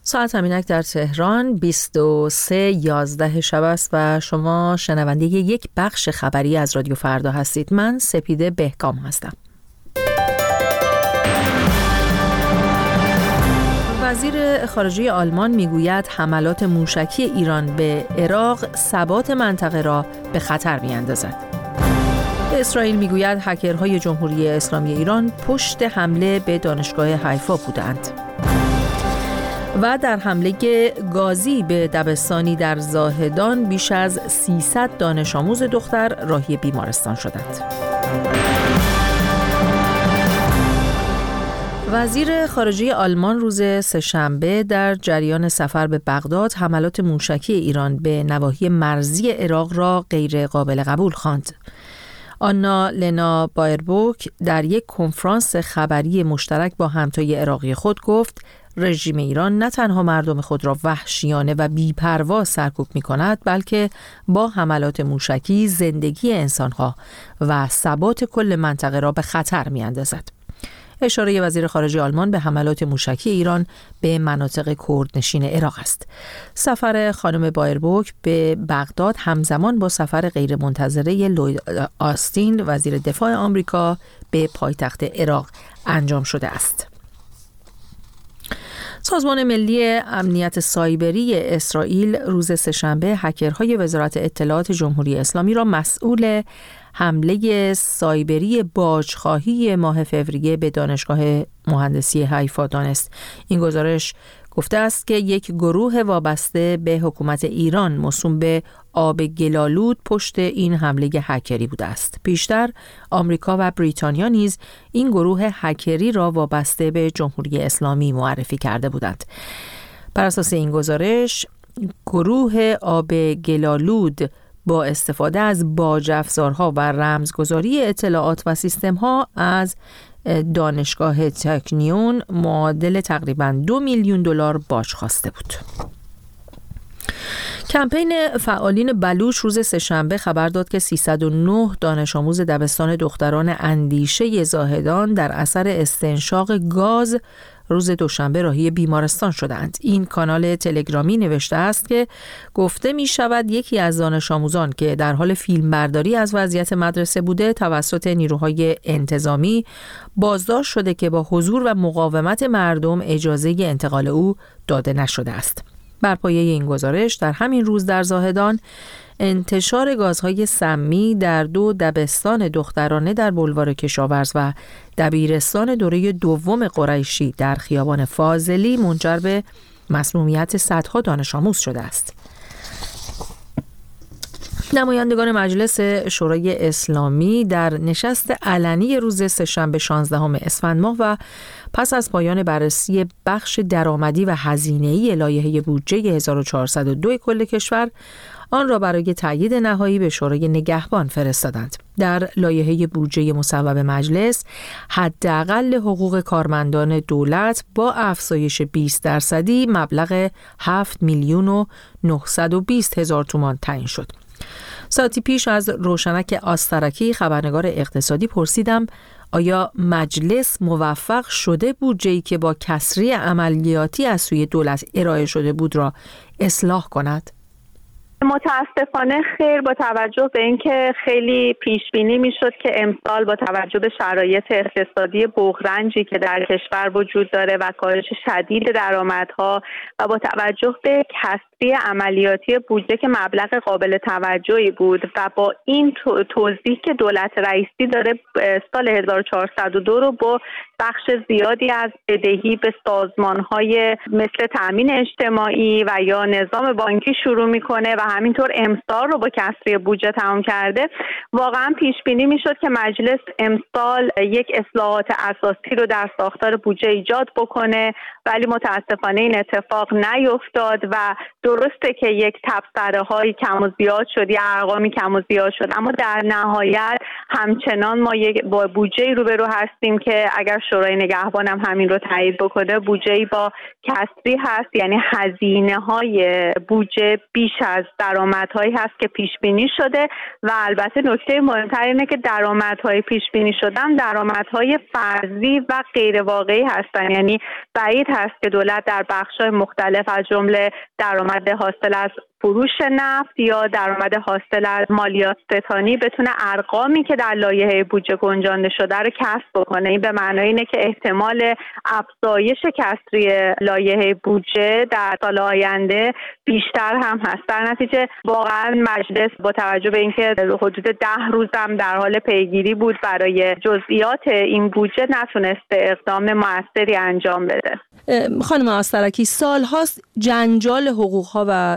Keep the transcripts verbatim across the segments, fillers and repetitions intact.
ساعت همینک در تهران بیست و سه یازده شب است و شما شنونده یک بخش خبری از رادیو فردا هستید. من سپیده بهکام هستم. وزیر خارجه آلمان میگوید حملات موشکی ایران به عراق ثبات منطقه را به خطر می‌اندازد. اسرائیل میگوید هکرهای جمهوری اسلامی ایران پشت حمله به دانشگاه حیفا بودند. و در حمله گازی به دبستانی در زاهدان بیش از سیصد دانش آموز دختر راهی بیمارستان شدند. وزیر خارجه آلمان روز سه‌شنبه در جریان سفر به بغداد حملات موشکی ایران به نواحی مرزی عراق را غیر قابل قبول خواند. آنا لنا بایربوک در یک کنفرانس خبری مشترک با همتای عراقی خود گفت رژیم ایران نه تنها مردم خود را وحشیانه و بی‌پروا سرکوب می‌کند، بلکه با حملات موشکی زندگی انسان‌ها و ثبات کل منطقه را به خطر می‌اندازد. اشاره وزیر خارجه آلمان به حملات موشکی ایران به مناطق کردنشین عراق است. سفر خانم بایربوک به بغداد همزمان با سفر غیرمنتظره لوید آستین وزیر دفاع آمریکا به پایتخت عراق انجام شده است. سازمان ملی امنیت سایبری اسرائیل روز سه‌شنبه هکرهای وزارت اطلاعات جمهوری اسلامی را مسئول حمله سایبری باجخواهی ماه فوریه به دانشگاه مهندسی حیفا دانست. این گزارش گفته است که یک گروه وابسته به حکومت ایران موسوم به آب گلالود پشت این حمله هکری بوده است. پیشتر آمریکا و بریتانیا نیز این گروه هکری را وابسته به جمهوری اسلامی معرفی کرده بودند. بر اساس این گزارش گروه آب گلالود با استفاده از باج افزارها و رمزگذاری اطلاعات و سیستم‌ها از دانشگاه تکنیون معادل تقریباً دو میلیون دلار باج خواسته بود. کمپین فعالین بلوچ روز سه‌شنبه خبر داد که سیصد و نه دانش آموز دبستان دختران اندیشه زاهدان در اثر استنشاق گاز روز دوشنبه راهی بیمارستان شدند. این کانال تلگرامی نوشته است که گفته می شود یکی از دانش آموزان که در حال فیلمبرداری از وضعیت مدرسه بوده توسط نیروهای انتظامی بازداشت شده که با حضور و مقاومت مردم اجازه انتقال او داده نشده است. بر پایه این گزارش در همین روز در زاهدان انتشار گازهای سمی در دو دبستان دخترانه در بولوار کشاورز و دبیرستان دوره دوم قریشی در خیابان فاضلی منجر به مسمومیت صدها دانش آموز شده است. نمایندگان مجلس شورای اسلامی در نشست علنی روز سه‌شنبه شانزدهم اسفند ماه و پس از پایان بررسی بخش درآمدی و هزینه‌ای لایحه بودجه هزار و چهارصد و دو کل کشور آن را برای تایید نهایی به شورای نگهبان فرستادند. در لایحه بودجه مصوب مجلس حداقل حقوق کارمندان دولت با افزایش بیست درصدی مبلغ هفت میلیون و نهصد و بیست هزار تومان تعیین شد. ساعتی پیش از روشنک آسترکی خبرنگار اقتصادی پرسیدم آیا مجلس موفق شده بودجه‌ای که با کسری عملیاتی از سوی دولت ارائه شده بود را اصلاح کند؟ متاسفانه خیر، با توجه به اینکه خیلی پیش بینی میشد که امسال با توجه به شرایط اقتصادی بحرانجی که در کشور وجود داره و کاهش شدید درآمدها و با توجه به کسری عملیاتی بودجه که مبلغ قابل توجهی بود و با این توضیح که دولت رئیسی داره سال هزار و چهارصد و دو رو با بخش زیادی از بدهی به سازمان‌های مثل تأمین اجتماعی و یا نظام بانکی شروع میکنه و همینطور امسال رو با کسری بودجه تمام کرده، واقعا پیش بینی میشد که مجلس امسال یک اصلاحات اساسی رو در ساختار بودجه ایجاد بکنه، ولی متاسفانه این اتفاق نیفتاد و درسته که یک تبصره های کم و زیاد شد یا ارقامی کم و زیاد شد، اما در نهایت همچنان ما یک با بودجه روبرو هستیم که اگر شورای نگهبان هم همین رو تایید بکنه بودجه با کسری هست، یعنی هزینه های بودجه بیش از درآمدهایی هست که پیش بینی شده و البته نکته مهمتر اینه که درآمدهای پیش بینی شدن درآمدهای فرضی و غیر واقعی هستن. یعنی بعید هست که دولت در بخش‌های مختلف از جمله درآمد حاصل از فروش نفت یا درآمد حاصل از مالیات ستانی بتونه ارقامی که در لایحه بودجه گنجانده شده رو کسب بکنه. این به معنای اینه که احتمال افزایش کسری لایحه بودجه در سال آینده بیشتر هم هست. در نتیجه واقعا مجلس با توجه به اینکه حدود ده روز هم در حال پیگیری بود برای جزئیات این بودجه نتونسته اقدام موثری انجام بده. خانم آسترکی، سال‌هاست جنجال حقوق‌ها و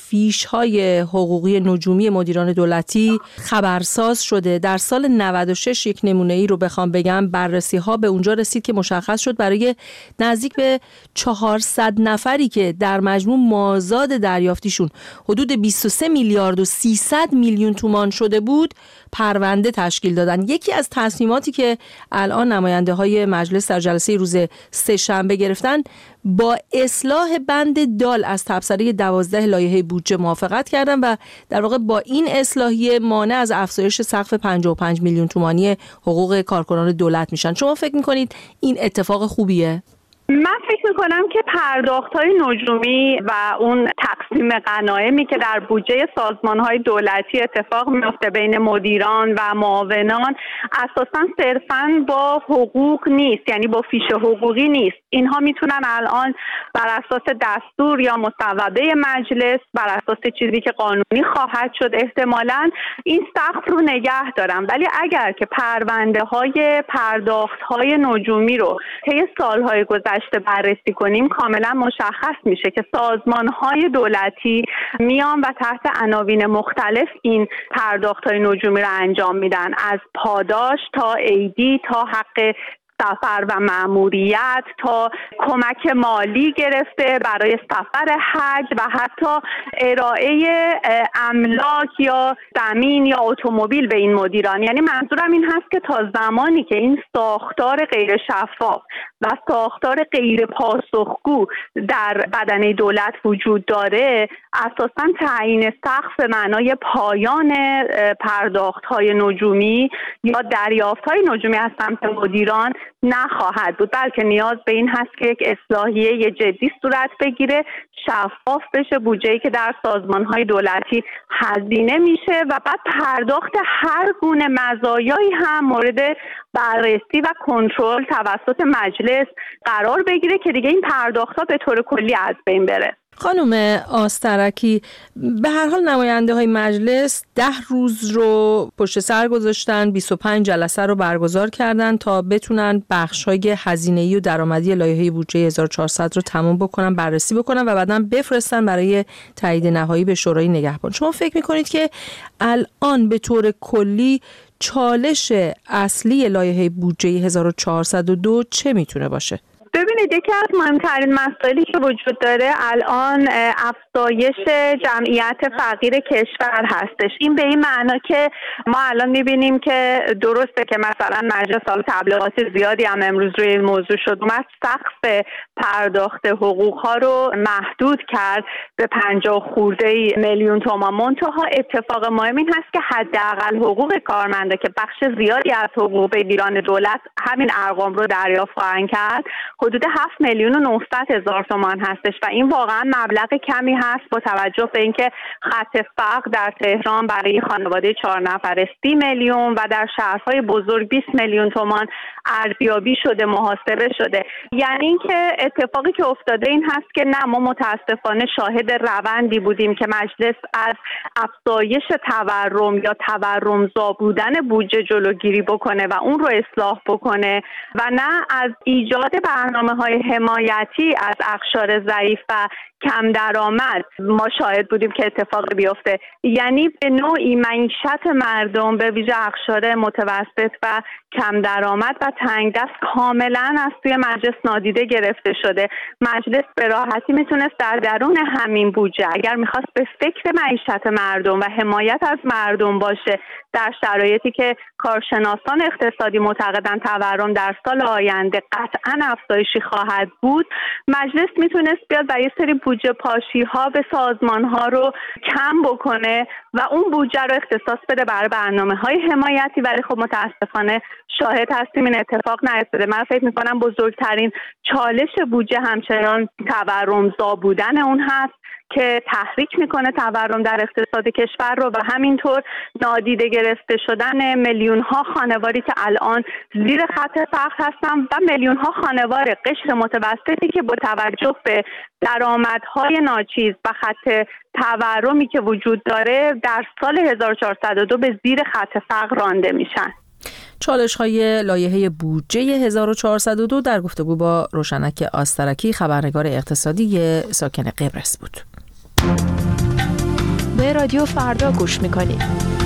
فیش‌های حقوقی نجومی مدیران دولتی خبرساز شده. در سال نود و شش یک نمونه‌ای رو بخوام بگم، بررسی‌ها به اونجا رسید که مشخص شد برای نزدیک به چهارصد نفری که در مجموع مازاد دریافتیشون حدود بیست و سه میلیارد و سیصد میلیون تومان شده بود، پرونده تشکیل دادن. یکی از تصمیماتی که الان نماینده‌های مجلس در جلسه روز سه‌شنبه گرفتن، با اصلاح بند دال از تبصره دوازده لایحه بودجه موافقت کردن و در واقع با این اصلاحیه مانع از افزایش سقف پنجاه و پنج میلیون تومانی حقوق کارکنان دولت میشن. شما فکر میکنید این اتفاق خوبیه؟ من فکر میکنم که پرداخت‌های نجومی و اون تقسیم غنایمی که در بودجه سازمان‌های دولتی اتفاق میفته بین مدیران و معاونان اساساً صرفاً با حقوق نیست، یعنی با فیش حقوقی نیست. اینها میتونن الان بر اساس دستور یا مصوبه مجلس، بر اساس چیزی که قانونی خواهد شد احتمالاً این سقف رو نگه دارن. ولی اگر که پرونده‌های پرداخت‌های نجومی رو طی سال‌های گذشته بررسی کنیم، کاملا مشخص میشه که سازمان‌های دولتی میان و تحت عناوین مختلف این پرداخت‌های نجومی رو انجام میدن، از پاداش تا ایدی تا حق سفر و مأموریت تا کمک مالی گرفته برای سفر حج و حتی ارائه املاک یا زمین یا اتومبیل به این مدیران. یعنی منظورم این هست که تا زمانی که این ساختار غیر شفاف و ساختار غیر پاسخگو در بدنه دولت وجود داره، اساساً تعیین سقف به معنای پایان پرداخت‌های نجومی یا دریافت‌های نجومی از سمت مدیران نخواهد بود، بلکه نیاز به این هست که یک اصلاحیه جدی صورت بگیره، شفاف بشه بودجه‌ای که در سازمان‌های دولتی هزینه میشه و بعد پرداخت هر گونه مزایایی هم مورد بررسی و کنترل توسط مجلس قرار بگیره که دیگه این پرداخت‌ها به طور کلی از بین بره. خانم آسترکی، به هر حال نماینده های مجلس ده روز رو پشت سر گذاشتن، بیست و پنج جلسه رو برگزار کردن تا بتونن بخش های هزینه‌ای و درآمدی لایحه بودجه هزار و چهارصد رو تموم بکنن، بررسی بکنن و بعداً بفرستن برای تایید نهایی به شورای نگهبان. شما فکر میکنید که الان به طور کلی چالش اصلی لایحه بودجه هزار و چهارصد و دو چه میتونه باشه؟ ببینید، یکی از مهمترین مسائلی که وجود داره الان افزایش جمعیت فقیر کشور هستش. این به این معنا که ما الان میبینیم که درسته که مثلا مجلس سال تبلیغات زیادی هم امروز روی این موضوع شد، اومد سقف پرداخت حقوق ها رو محدود کرد به پنجاه خورده میلیون تومان. منتها اتفاق مهم این هست که حداقل حقوق کارمنده که بخش زیادی از حقوق بگیران دولت همین ارقام رو دریافت خواهند کرد، حدود هفت میلیون و نهصد هزار تومان هستش و این واقعا مبلغ کمی هست با توجه به اینکه خط فقر در تهران برای خانواده چهار نفره سی میلیون و در شهرهای بزرگ بیست میلیون تومان ارزیابی شده، محاسبه شده. یعنی اینکه اتفاقی که افتاده این هست که نه، ما متاسفانه شاهد روندی بودیم که مجلس از افزایش تورم یا تورمزا بودن بودجه جلوگیری بکنه و اون رو اصلاح بکنه و نه از ایجاد برنامه‌های حمایتی از اقشار ضعیف و کم درآمد ما شاهد بودیم که اتفاق بیفته. یعنی به نوعی معیشت مردم به ویژه اقشار متوسط و کم درآمد و تنگ دست کاملا از توی مجلس نادیده گرفته شده. مجلس به راحتی میتونست در درون همین بودجه اگر میخواست به فکر معیشت مردم و حمایت از مردم باشه، در شرایطی که کارشناسان اقتصادی معتقدند تورم در سال آینده قطعاً افزایشی خواهد بود، مجلس میتونست بیاد و یه سری بودجه پاشی ها به سازمان ها رو کم بکنه و اون بودجه رو اختصاص بده برای برنامه های حمایتی، ولی خب متاسفانه شاهد هستیم این اتفاق نیفتاده. من فکر میکنم بزرگترین چالش بودجه همچنان تورمزا بودن اون هست که تحریک میکنه تورم در اقتصاد کشور رو و همینطور نادیده گرفته شدن میلیون ها خانواری که الان زیر خط فقر هستن و میلیون ها خانوار قشر متوسطی که با توجه به درآمدهای ناچیز و خط تورمی که وجود داره در سال هزار و چهارصد و دو به زیر خط فقر رانده میشن. چالش‌های لایحه بودجه هزار و چهارصد و دو در گفتگو با روشنک آسترکی، خبرنگار اقتصادی ساکن قبرس بود. به رادیو فردا گوش می‌کنید.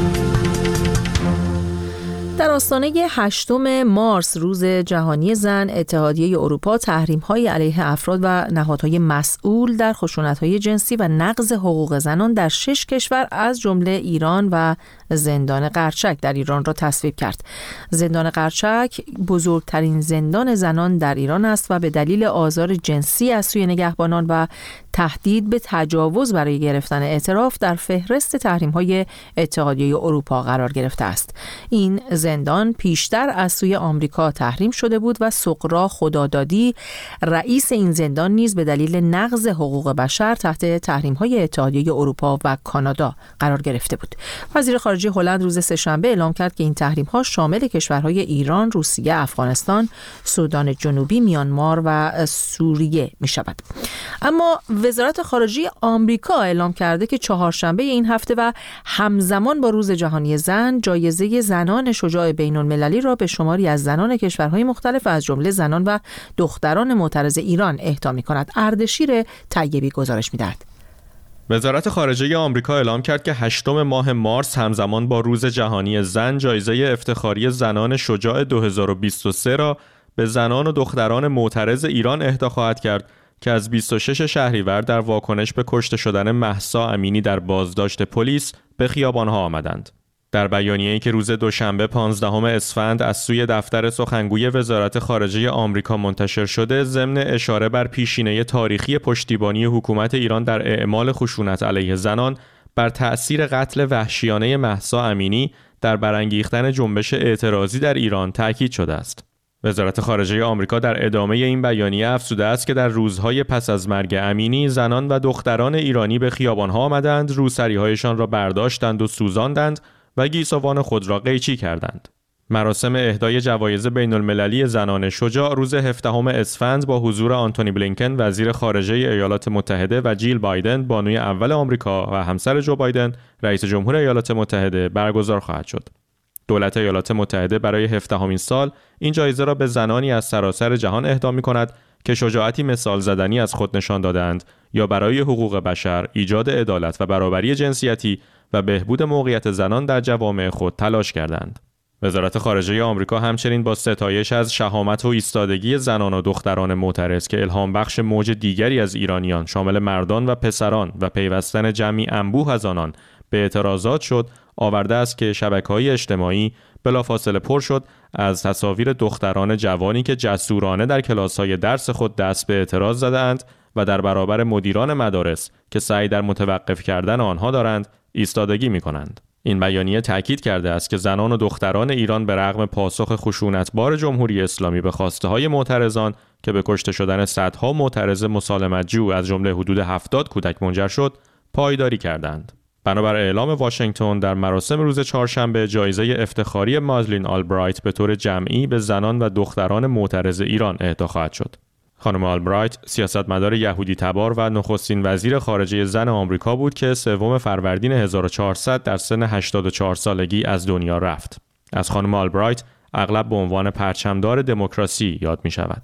در آستانه هشتم مارس روز جهانی زن، اتحادیه اروپا تحریم‌های علیه افراد و نهادهای مسئول در خشونت‌های جنسی و نقض حقوق زنان در شش کشور از جمله ایران و زندان قرچک در ایران را تصویب کرد. زندان قرچک بزرگترین زندان زنان در ایران است و به دلیل آزار جنسی از سوی نگهبانان و تهدید به تجاوز برای گرفتن اعتراف در فهرست تحریم‌های اتحادیه اروپا قرار گرفته است. این زندان پیشتر از سوی آمریکا تحریم شده بود و سغرا خدادادی، رئیس این زندان، نیز به دلیل نقض حقوق بشر تحت تحریم‌های اتحادیه اروپا و کانادا قرار گرفته بود. وزیر خارجه هلند روز سه‌شنبه اعلام کرد که این تحریم‌ها شامل کشورهای ایران، روسیه، افغانستان، سودان جنوبی، میانمار و سوریه می‌شود. اما وزارت خارجه آمریکا اعلام کرده که چهارشنبه این هفته و همزمان با روز جهانی زن، جایزه زنان شجاع بین‌المللی را به شماری از زنان کشورهای مختلف از جمله زنان و دختران معترض ایران اهدا می‌کند. اردشیر طیبی گزارش می‌دهد. وزارت خارجه آمریکا اعلام کرد که هشتم ماه مارس همزمان با روز جهانی زن، جایزه افتخاری زنان شجاع دو هزار و بیست و سه را به زنان و دختران معترض ایران اهدا خواهد کرد که از بیست و شش شهریور در واکنش به کشته شدن مهسا امینی در بازداشت پلیس به خیابان‌ها آمدند. در بیانیه‌ای که روز دوشنبه پانزدهم اسفند از سوی دفتر سخنگوی وزارت خارجه آمریکا منتشر شده، ضمن اشاره بر پیشینه تاریخی پشتیبانی حکومت ایران در اعمال خشونت علیه زنان بر تأثیر قتل وحشیانه مهسا امینی در برانگیختن جنبش اعتراضی در ایران تأکید شده است. وزارت خارجه آمریکا در ادامه این بیانیه افزوده است که در روزهای پس از مرگ امینی، زنان و دختران ایرانی به خیابان‌ها آمدند، روسری‌هایشان را برداشتند و سوزاندند و گیسوان خود را قیچی کردند. مراسم اهدای جوایز بین‌المللی زنان شجاع روز هفدهم اسفند با حضور آنتونی بلینکن وزیر خارجه ایالات متحده و جیل بایدن بانوی اول آمریکا و همسر جو بایدن رئیس جمهور ایالات متحده برگزار خواهد شد. دولت ایالات متحده برای هفدهمین سال این جایزه را به زنانی از سراسر جهان اهدا می‌کند که شجاعتی مثال زدنی از خود نشان دادند یا برای حقوق بشر، ایجاد عدالت و برابری جنسیتی و بهبود موقعیت زنان در جوامع خود تلاش کردند. وزارت خارجه آمریکا همچنین با ستایش از شهامت و ایستادگی زنان و دختران معترض که الهام بخش موج دیگری از ایرانیان شامل مردان و پسران و پیوستن جمعی انبوه از آنان به اعتراضات شد، آورده است که شبکه‌های اجتماعی بلافاصله پر شد از تصاویر دختران جوانی که جسورانه در کلاس‌های درس خود دست به اعتراض زدند و در برابر مدیران مدارس که سعی در متوقف کردن آنها دارند ایستادگی می‌کنند. این بیانیه تأکید کرده است که زنان و دختران ایران به رغم پاسخ خشونتبار جمهوری اسلامی به خواسته‌های معترضان که به کشته شدن صدها معترض مسالمت‌جو از جمله حدود هفتاد کودک منجر شد، پایداری کردند. بنابر اعلام واشنگتن، در مراسم روز چهارشنبه جایزه افتخاری مادلین آلبرایت به طور جمعی به زنان و دختران معترض ایران اهدا خواهد شد. خانم آلبرایت سیاستمدار یهودی تبار و نخستین وزیر خارجه زن آمریکا بود که سوم فروردین هزار و چهارصد در سن هشتاد و چهار سالگی از دنیا رفت. از خانم آلبرایت اغلب به عنوان پرچمدار دموکراسی یاد می شود.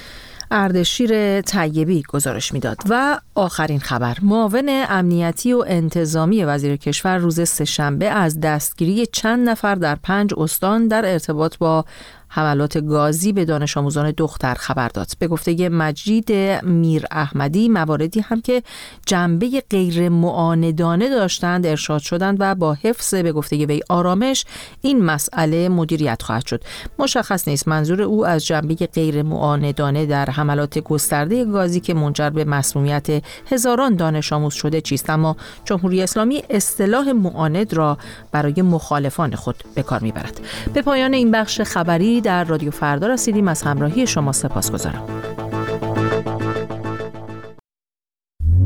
اردشیر طیبی گزارش میداد. و آخرین خبر، معاون امنیتی و انتظامی وزیر کشور روز سه‌شنبه از دستگیری چند نفر در پنج استان در ارتباط با حملات گازی به دانش آموزان دختر خبر داد. به گفته مجید میر احمدی، مواردی هم که جنبه غیر معاندانه داشتند ارشاد شدند و با حفظ به گفته وی آرامش این مسئله مدیریت خواهد شد. مشخص نیست منظور او از جنبه غیر معاندانه در حملات گسترده گازی که منجر به مسمومیت هزاران دانش آموز شده چیست، اما جمهوری اسلامی اصطلاح معاند را برای مخالفان خود به کار میبرد. به پایان این بخش خبری در رادیو فردا رسیدیم. از همراهی شما سپاسگزارم.